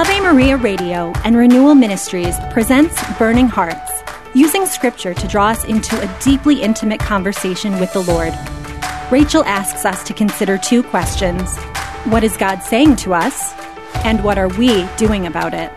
Ave Maria Radio and Renewal Ministries presents Burning Hearts, using Scripture to draw us into a deeply intimate conversation with the Lord. Rachel asks us to consider two questions. What is God saying to us? And what are we doing about it?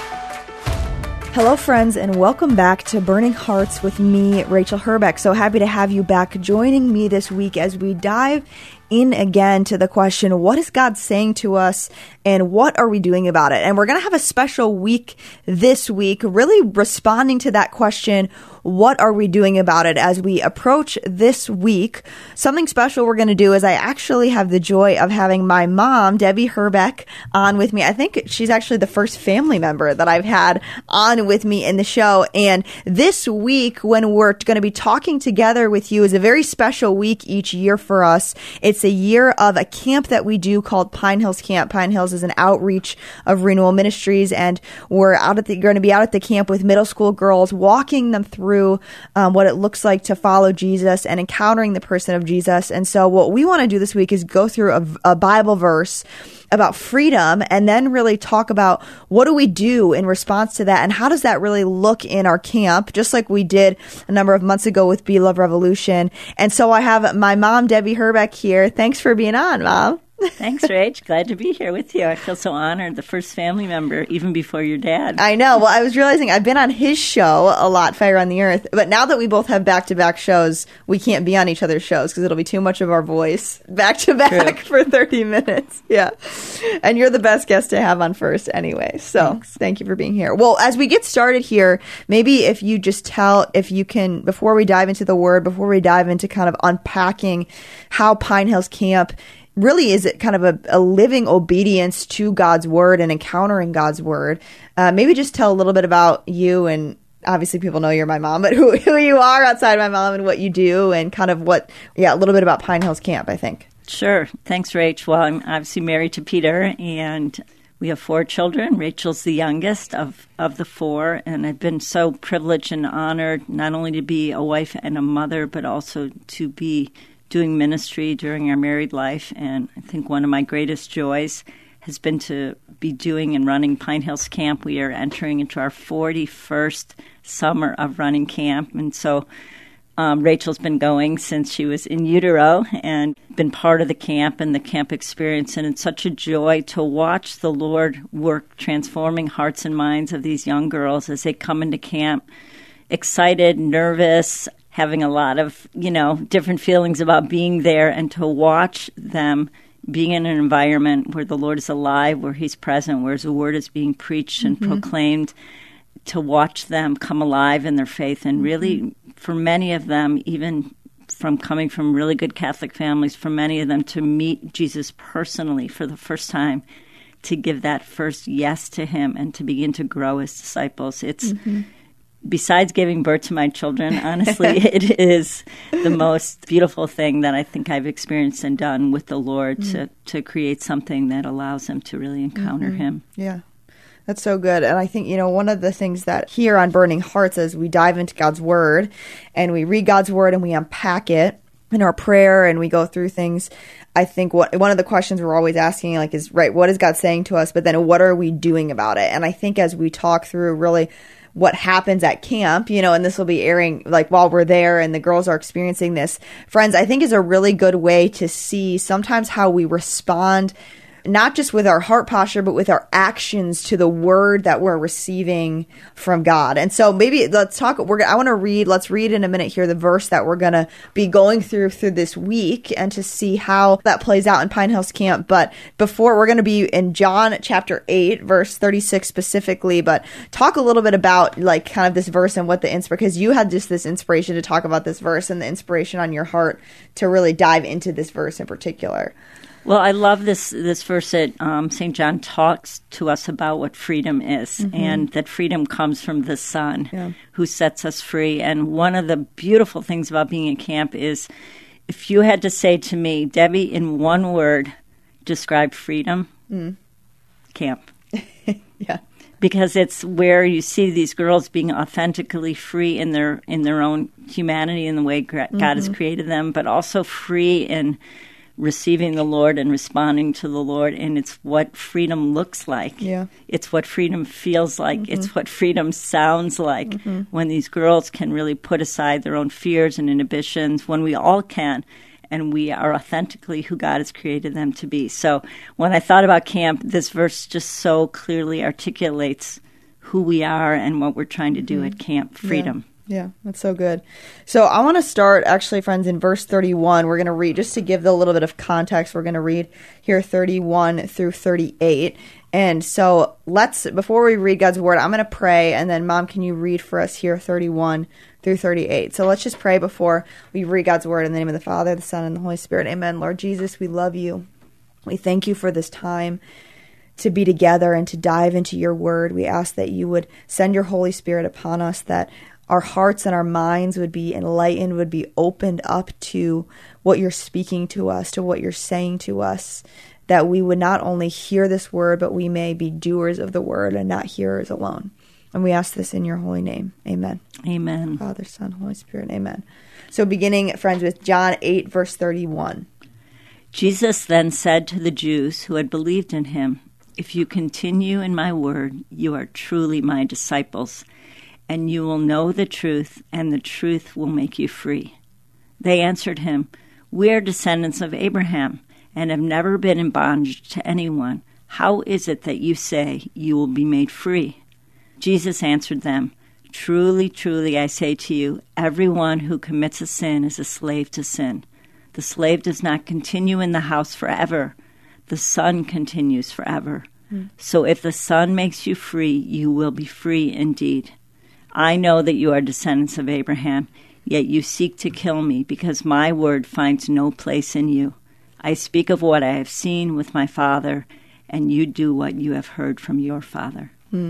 Hello, friends, and welcome back to Burning Hearts with me, Rachel Herbeck. So happy to have you back joining me this week as we dive in again to the question, what is God saying to us and what are we doing about it? And we're going to have a special week this week, really responding to that question, what are we doing about it? As we approach this week, something special we're going to do is I actually have the joy of having my mom, Debbie Herbeck, on with me. I think she's actually the first family member that I've had on with me in the show. And this week, when we're going to be talking together with you, is a very special week each year for us. It's a year of a camp that we do called Pine Hills Camp. Pine Hills is an outreach of Renewal Ministries, and we're going to be out at the camp with middle school girls, walking them through what it looks like to follow Jesus and encountering the person of Jesus. And so what we want to do this week is go through a Bible verse about freedom and then really talk about what do we do in response to that and how does that really look in our camp, just like we did a number of months ago with Be Love Revolution. And so I have my mom, Debbie Herbeck, here. Thanks for being on, Mom. Thanks, Rach. Glad to be here with you. I feel so honored. The first family member, even before your dad. I know. Well, I was realizing I've been on his show a lot, Fire on the Earth. But now that we both have back-to-back shows, we can't be on each other's shows because it'll be too much of our voice back-to-back for 30 minutes. Yeah. And you're the best guest to have on first anyway. So Thank you for being here. Well, as we get started here, maybe if you just if you can, before we dive into the Word, before we dive into kind of unpacking how Pine Hills Camp really is it kind of a living obedience to God's word and encountering God's word. Maybe just tell a little bit about you, and obviously people know you're my mom, but who you are outside my mom and what you do and kind of a little bit about Pine Hills Camp, I think. Sure. Thanks, Rach. Well, I'm obviously married to Peter, and we have 4 children. Rachel's the youngest of the 4, and I've been so privileged and honored not only to be a wife and a mother, but also to be doing ministry during our married life. And I think one of my greatest joys has been to be doing and running Pine Hills Camp. We are entering into our 41st summer of running camp. And so Rachel's been going since she was in utero and been part of the camp and the camp experience. And it's such a joy to watch the Lord work transforming hearts and minds of these young girls as they come into camp, excited, nervous, having a lot of, different feelings about being there, and to watch them being in an environment where the Lord is alive, where he's present, where his word is being preached and proclaimed, to watch them come alive in their faith. And really, for many of them, even from coming from really good Catholic families, for many of them to meet Jesus personally for the first time, to give that first yes to him and to begin to grow as disciples. It's besides giving birth to my children, honestly, it is the most beautiful thing that I think I've experienced and done with the Lord to create something that allows them to really encounter him. Yeah, that's so good. And I think, one of the things that here on Burning Hearts, as we dive into God's Word and we read God's Word and we unpack it in our prayer and we go through things, I think one of the questions we're always asking is, right, what is God saying to us? But then what are we doing about it? And I think as we talk through really what happens at camp, and this will be airing while we're there and the girls are experiencing this, friends, I think is a really good way to see sometimes how we respond, not just with our heart posture, but with our actions to the word that we're receiving from God. And so maybe let's read in a minute here the verse that we're going to be going through this week and to see how that plays out in Pine Hills Camp. But before, we're going to be in John chapter 8, verse 36 specifically, but talk a little bit about kind of this verse and what the because you had just this inspiration to talk about this verse and the inspiration on your heart to really dive into this verse in particular. Well, I love this verse that St. John talks to us about what freedom is, and that freedom comes from the Son who sets us free. And one of the beautiful things about being in camp is, if you had to say to me, Debbie, in one word, describe freedom, camp. Yeah. Because it's where you see these girls being authentically free in their own humanity and the way God has created them, but also free in receiving the Lord and responding to the Lord, and it's what freedom looks like. Yeah. It's what freedom feels like. It's what freedom sounds like when these girls can really put aside their own fears and inhibitions, when we all can, and we are authentically who God has created them to be. So when I thought about camp, this verse just so clearly articulates who we are and what we're trying to do at camp, freedom. Yeah, that's so good. So I want to start, actually, friends, in verse 31. We're going to read, just to give a little bit of context, we're going to read here 31 through 38. And so before we read God's word, I'm going to pray, and then, Mom, can you read for us here 31 through 38? So let's just pray before we read God's word in the name of the Father, the Son, and the Holy Spirit. Amen. Lord Jesus, we love you. We thank you for this time to be together and to dive into your word. We ask that you would send your Holy Spirit upon us, that our hearts and our minds would be enlightened, would be opened up to what you're speaking to us, to what you're saying to us, that we would not only hear this word, but we may be doers of the word and not hearers alone. And we ask this in your holy name. Amen. Amen. Father, Son, Holy Spirit. Amen. So beginning, friends, with John 8, verse 31. Jesus then said to the Jews who had believed in him, "If you continue in my word, you are truly my disciples, and you will know the truth, and the truth will make you free." They answered him, "We are descendants of Abraham, and have never been in bondage to anyone. How is it that you say you will be made free?" Jesus answered them, "Truly, truly, I say to you, everyone who commits a sin is a slave to sin. The slave does not continue in the house forever. The Son continues forever. So if the Son makes you free, you will be free indeed. I know that you are descendants of Abraham, yet you seek to kill me, because my word finds no place in you. I speak of what I have seen with my Father, and you do what you have heard from your father."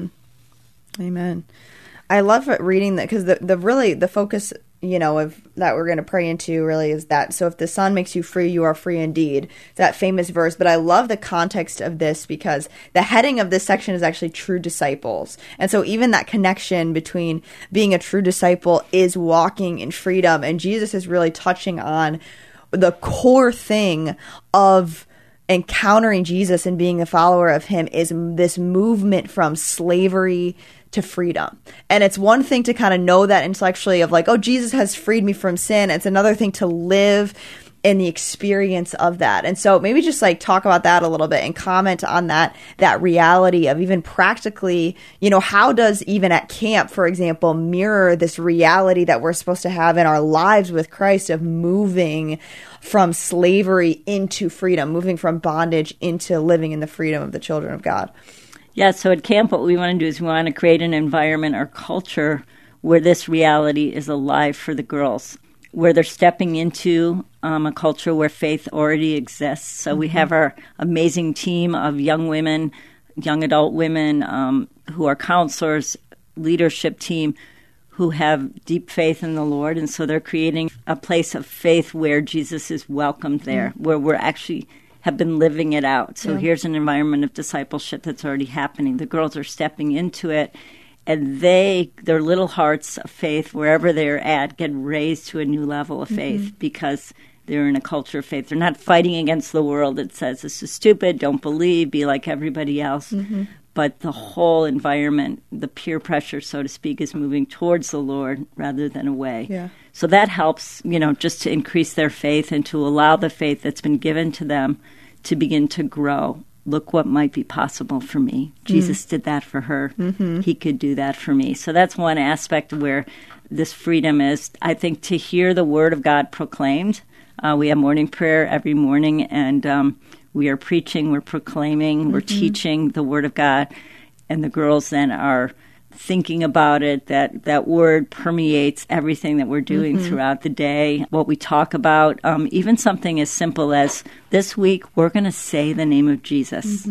Amen. I love reading that, because the focus, of that we're going to pray into really is that, so if the Son makes you free, you are free indeed. That famous verse. But I love the context of this, because the heading of this section is actually true disciples. And so even that connection between being a true disciple is walking in freedom. And Jesus is really touching on the core thing of encountering Jesus and being a follower of him, is this movement from slavery to freedom. And it's one thing to kind of know that intellectually of like, oh, Jesus has freed me from sin. It's another thing to live in the experience of that. And so maybe just like talk about that a little bit and comment on that reality of even practically, how does even at camp, for example, mirror this reality that we're supposed to have in our lives with Christ of moving from slavery into freedom, moving from bondage into living in the freedom of the children of God. Yeah, so at camp, what we want to do is we want to create an environment or culture where this reality is alive for the girls, where they're stepping into a culture where faith already exists. So we have our amazing team of young women, young adult women who are counselors, leadership team, who have deep faith in the Lord. And so they're creating a place of faith where Jesus is welcomed there, where we're actually have been living it out. So here's an environment of discipleship that's already happening. The girls are stepping into it, and their little hearts of faith, wherever they're at, get raised to a new level of faith because they're in a culture of faith. They're not fighting against the world that says, this is stupid, don't believe, be like everybody else. But the whole environment, the peer pressure, so to speak, is moving towards the Lord rather than away. Yeah. So that helps, just to increase their faith and to allow the faith that's been given to them to begin to grow. Look what might be possible for me. Jesus did that for her. He could do that for me. So that's one aspect where this freedom is, I think, to hear the word of God proclaimed. We have morning prayer every morning, and we are preaching, we're proclaiming, we're teaching the word of God, and the girls then are thinking about it, that word permeates everything that we're doing throughout the day, what we talk about, even something as simple as this week we're going to say the name of Jesus.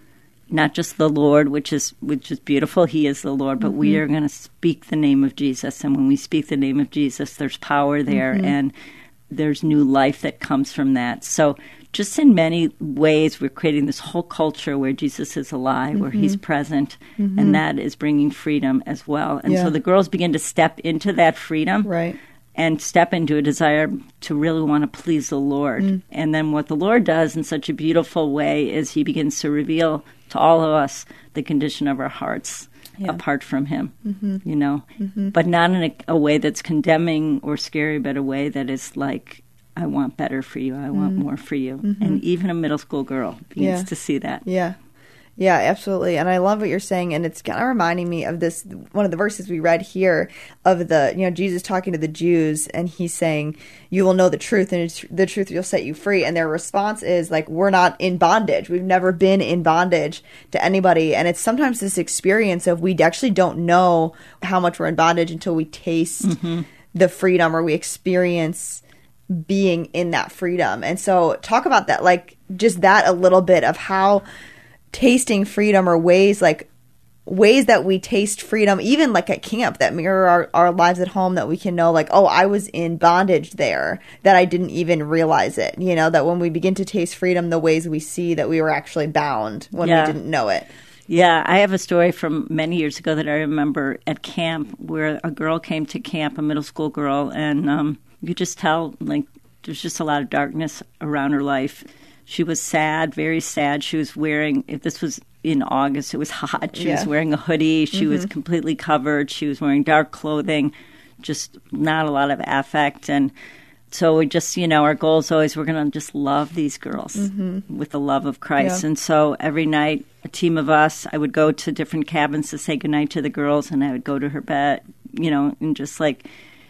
Not just the Lord, which is beautiful, he is the Lord, but we are going to speak the name of Jesus. And when we speak the name of Jesus, there's power there, and there's new life that comes from that. So just in many ways, we're creating this whole culture where Jesus is alive, where he's present, and that is bringing freedom as well. And so the girls begin to step into that freedom. Right. and step into a desire to really want to please the Lord. And then what the Lord does in such a beautiful way is he begins to reveal to all of us the condition of our hearts apart from him, you know, but not in a way that's condemning or scary, but a way that is like, I want better for you. I want more for you. And even a middle school girl begins to see that. Yeah. Yeah, absolutely. And I love what you're saying. And it's kind of reminding me of this, one of the verses we read here of Jesus talking to the Jews, and he's saying, you will know the truth, and the truth will set you free. And their response is like, we're not in bondage. We've never been in bondage to anybody. And it's sometimes this experience of we actually don't know how much we're in bondage until we taste the freedom, or we experience being in that freedom. And so talk about that, like just that a little bit of how tasting freedom, or ways that we taste freedom, even like at camp, that mirror our lives at home, that we can know like, oh, I was in bondage there, that I didn't even realize it. You know, that when we begin to taste freedom, the ways we see that we were actually bound when we didn't know it. Yeah, I have a story from many years ago that I remember at camp, where a girl came to camp, a middle school girl, and you could just tell like there's just a lot of darkness around her life. She was sad, very sad. She was wearing, if this was in August, it was hot. She was wearing a hoodie. She was completely covered. She was wearing dark clothing, just not a lot of affect. And so we just, our goal is always we're going to just love these girls with the love of Christ. Yeah. And so every night, a team of us, I would go to different cabins to say goodnight to the girls, and I would go to her bed, and just like,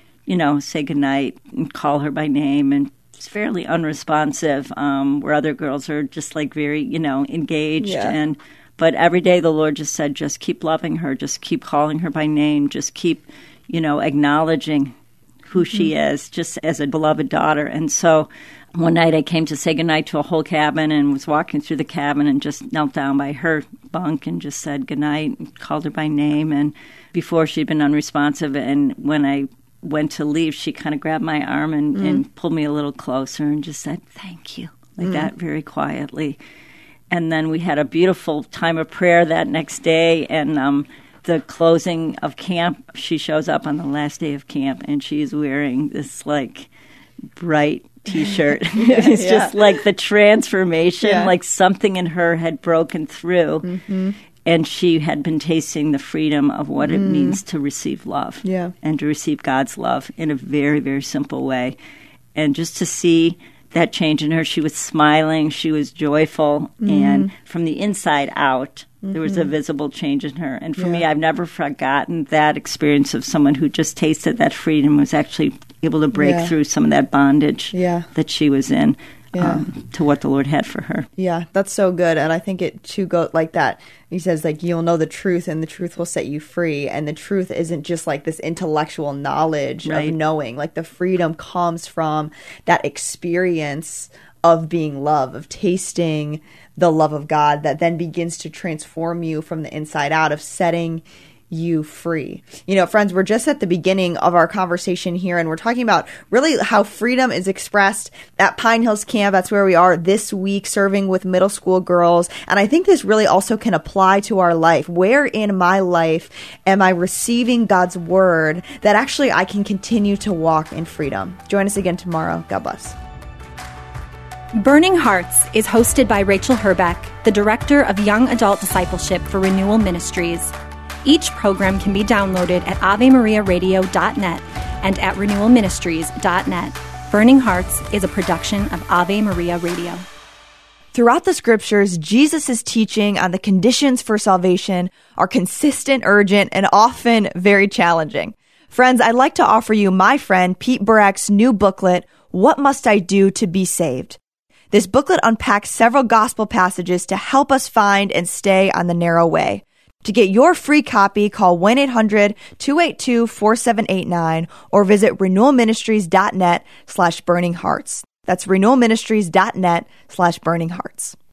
say goodnight and call her by name, and it's fairly unresponsive, where other girls are just like very, engaged. Yeah. But every day the Lord just said, just keep loving her, just keep calling her by name, just keep, acknowledging who she is, just as a beloved daughter. And so one night I came to say goodnight to a whole cabin, and was walking through the cabin and just knelt down by her bunk and just said goodnight and called her by name. And before, she'd been unresponsive, and when I went to leave, she kind of grabbed my arm and pulled me a little closer and just said, thank you, like that, very quietly. And then we had a beautiful time of prayer that next day, and the closing of camp, she shows up on the last day of camp, and she's wearing this, like, bright T-shirt. It's just like the transformation, like something in her had broken through. And she had been tasting the freedom of what it means to receive love and to receive God's love in a very, very simple way. And just to see that change in her, she was smiling, she was joyful, and from the inside out, there was a visible change in her. And for me, I've never forgotten that experience of someone who just tasted that freedom, was actually able to break through some of that bondage that she was in. To what the Lord had for her. Yeah, that's so good. And I think it too goes like that. He says, like, you'll know the truth, and the truth will set you free. And the truth isn't just like this intellectual knowledge of knowing. Like, the freedom comes from that experience of being loved, of tasting the love of God, that then begins to transform you from the inside out, of setting you free. Friends, we're just at the beginning of our conversation here, and we're talking about really how freedom is expressed at Pine Hills Camp. That's where we are this week, serving with middle school girls. And I think this really also can apply to our life. Where in my life am I receiving God's word that actually I can continue to walk in freedom? Join us again tomorrow. God bless. Burning Hearts is hosted by Rachel Herbeck, the Director of Young Adult Discipleship for Renewal Ministries. Each program can be downloaded at AveMariaRadio.net and at RenewalMinistries.net. Burning Hearts is a production of Ave Maria Radio. Throughout the scriptures, Jesus' teaching on the conditions for salvation are consistent, urgent, and often very challenging. Friends, I'd like to offer you my friend Pete Burak's new booklet, What Must I Do to Be Saved? This booklet unpacks several gospel passages to help us find and stay on the narrow way. To get your free copy, call 1-800-282-4789 or visit renewalministries.net/burninghearts. That's renewalministries.net/burninghearts.